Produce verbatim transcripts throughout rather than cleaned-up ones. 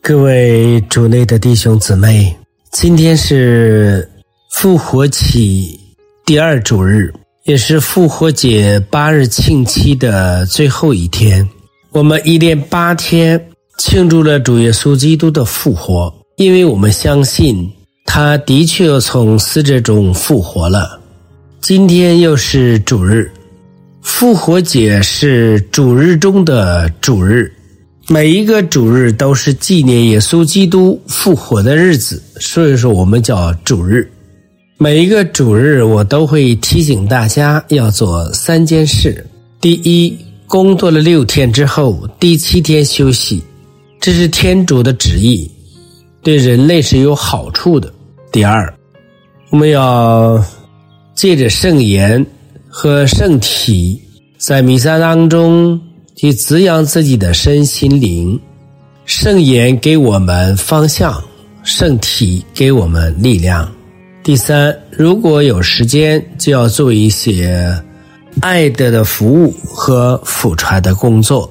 各位主内的弟兄姊妹，今天是复活期第二主日，也是复活节八日庆期的最后一天。我们一连八天庆祝了主耶稣基督的复活，因为我们相信他的确从死者中复活了。今天又是主日，复活节是主日中的主日，每一个主日都是纪念耶稣基督复活的日子，所以说我们叫主日。每一个主日我都会提醒大家要做三件事。第一，工作了六天之后，第七天休息，这是天主的旨意，对人类是有好处的。第二，我们要借着圣言和圣体，在弥撒当中去滋养自己的身心灵。圣言给我们方向，圣体给我们力量。第三，如果有时间就要做一些爱德的服务和辅传的工作。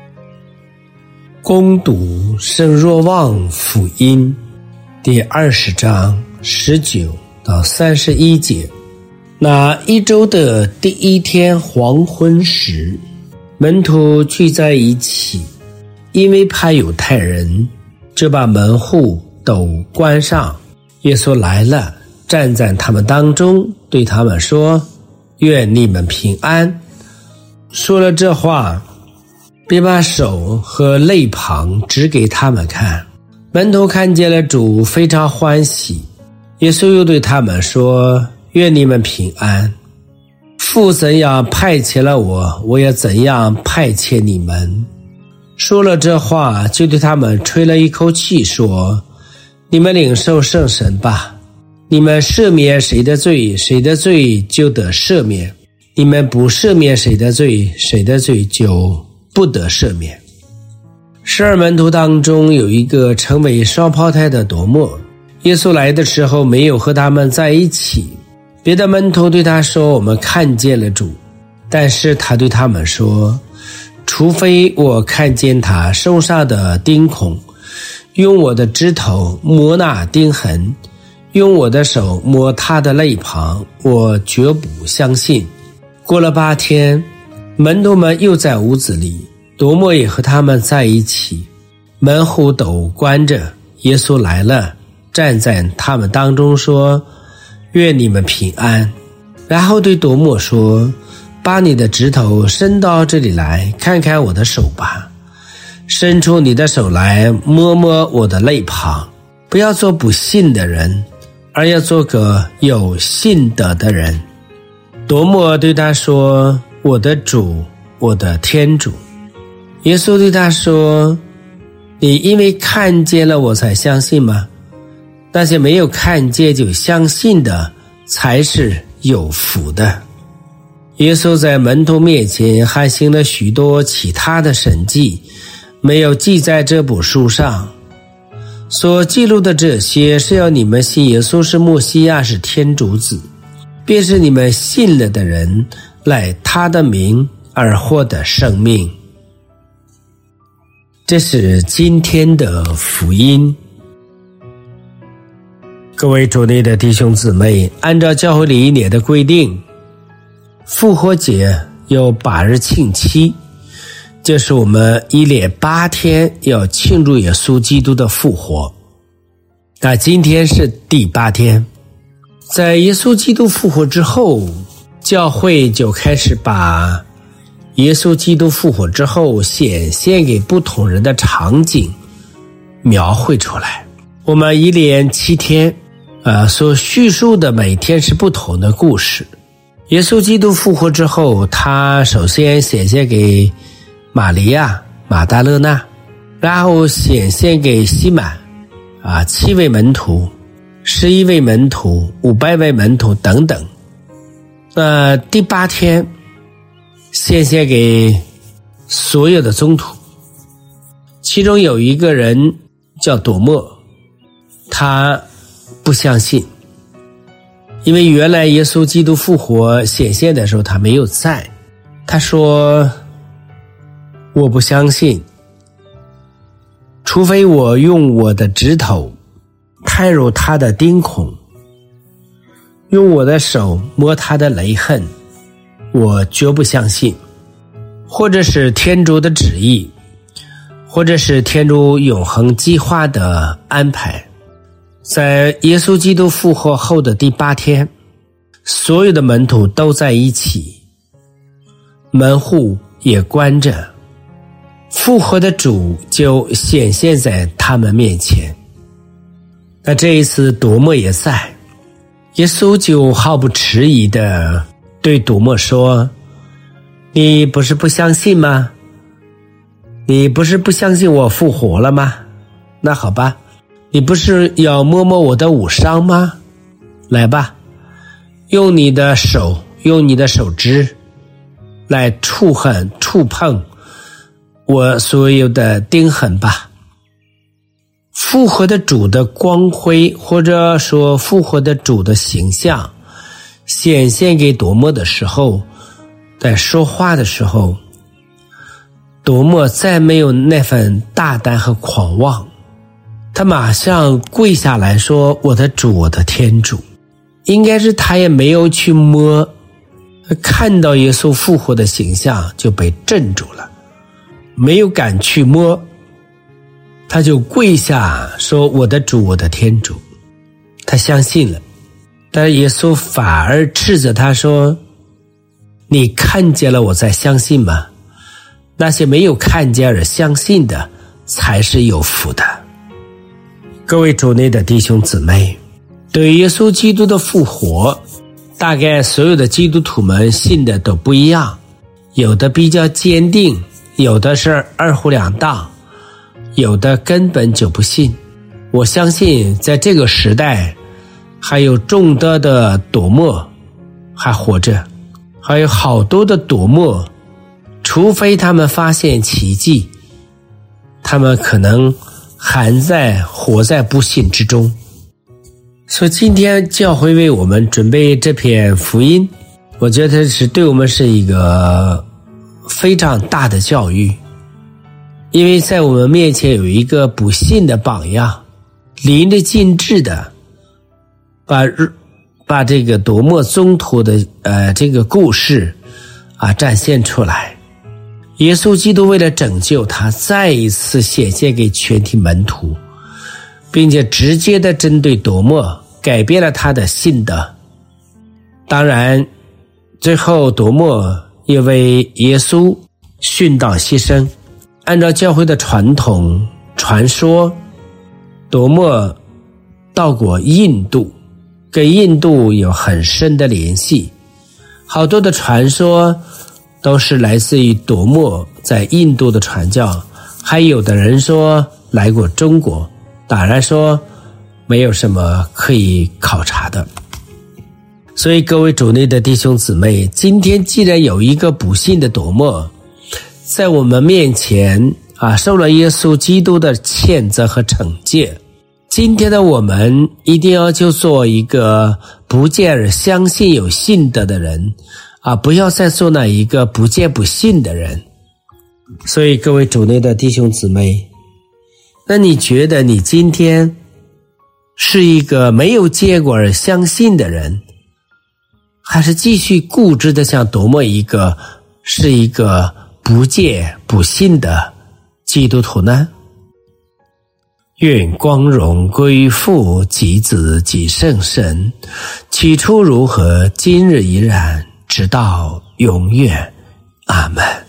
攻读圣若望福音第二十章十九到三十一节。那一周的第一天黄昏时，门徒聚在一起，因为怕犹太人，就把门户都关上。耶稣来了，站在他们当中，对他们说：愿你们平安。说了这话，便把手和肋旁指给他们看。门徒看见了主，非常欢喜。耶稣又对他们说：愿你们平安。父怎样派遣了我，我也怎样派遣你们。说了这话，就对他们吹了一口气，说：你们领受圣神吧。你们赦免谁的罪，谁的罪就得赦免；你们不赦免谁的罪，谁的罪就不得赦免。十二门徒当中有一个称为双胞胎的多默，耶稣来的时候没有和他们在一起。别的门徒对他说：我们看见了主。但是他对他们说：除非我看见他受上的钉孔，用我的指头摸那钉痕，用我的手摸他的肋旁，我绝不相信。过了八天，门徒们又在屋子里，多默也和他们在一起，门户都关着。耶稣来了，站在他们当中说：愿你们平安。然后对多默说：把你的指头伸到这里来，看看我的手吧，伸出你的手来，摸摸我的肋旁。不要做不信的人，而要做个有信德的人。多默对他说：我的主，我的天主。耶稣对他说：你因为看见了我才相信吗？那些没有看见就相信的才是有福的。耶稣在门徒面前还行了许多其他的神迹，没有记在这部书上。所记录的这些是要你们信耶稣是默西亚，是天主子，便是你们信了的人赖他的名而获得生命。这是今天的福音。各位主内的弟兄姊妹，按照教会里一年的规定，复活节有八日庆期，这是我们一连八天要庆祝耶稣基督的复活。那今天是第八天，在耶稣基督复活之后，教会就开始把耶稣基督复活之后显现给不同人的场景描绘出来。我们一连七天呃，所叙述的每天是不同的故事。耶稣基督复活之后，他首先显现给玛利亚、马达勒纳，然后显现给西满啊，七位门徒、十一位门徒、五百位门徒等等。那第八天显现给所有的宗徒，其中有一个人叫多默，他不相信，因为原来耶稣基督复活显现的时候他没有在。他说：我不相信。 除非我用我的指头探入他的钉孔，用我的手摸他的雷痕，我绝不相信。或者是天主的旨意，或者是天主永恒计划的安排。在耶稣基督复活后的第八天，所有的门徒都在一起，门户也关着，复活的主就显现在他们面前。那这一次多默也在，耶稣就毫不迟疑地对多默说，你不是不相信吗？你不是不相信我复活了吗？那好吧，你不是要摸摸我的武伤吗？来吧，用你的手，用你的手指来触痕触碰我所有的钉痕吧。复活的主的光辉，或者说复活的主的形象显现给多默的时候，在说话的时候，多默再没有那份大胆和狂妄，他马上跪下来说，我的主，我的天主。应该是他也没有去摸，看到耶稣复活的形象就被镇住了，没有敢去摸，他就跪下说，我的主，我的天主。他相信了，但是耶稣反而斥责他说，你看见了我才相信吗？那些没有看见而相信的才是有福的。各位主内的弟兄姊妹，对耶稣基督的复活，大概所有的基督徒们信的都不一样，有的比较坚定，有的是二乎两当，有的根本就不信。我相信在这个时代还有众多的多默还活着，还有好多的多默，除非他们发现奇迹，他们可能还在活在不幸之中。所以今天教会为我们准备这篇福音，我觉得是对我们是一个非常大的教育。因为在我们面前有一个不信的榜样，淋漓尽致的把把这个多默宗徒的呃这个故事啊展现出来。耶稣基督为了拯救他，再一次显现给全体门徒，并且直接的针对多默改变了他的信德。当然最后多默也为耶稣殉道牺牲。按照教会的传统传说，多默到过印度，跟印度有很深的联系，好多的传说都是来自于多默在印度的传教，还有的人说来过中国，当然说没有什么可以考察的。所以各位主内的弟兄姊妹，今天既然有一个不信的多默在我们面前啊，受了耶稣基督的谴责和惩戒，今天的我们一定要就做一个不见而相信有信德的人啊，不要再做那一个不见不信的人。所以各位主内的弟兄姊妹，那你觉得你今天是一个没有结果而相信的人，还是继续固执的像多默一个是一个不戒不信的基督徒呢？愿光荣归于父及子及圣神，起初如何，今日依然，直到永远。阿们。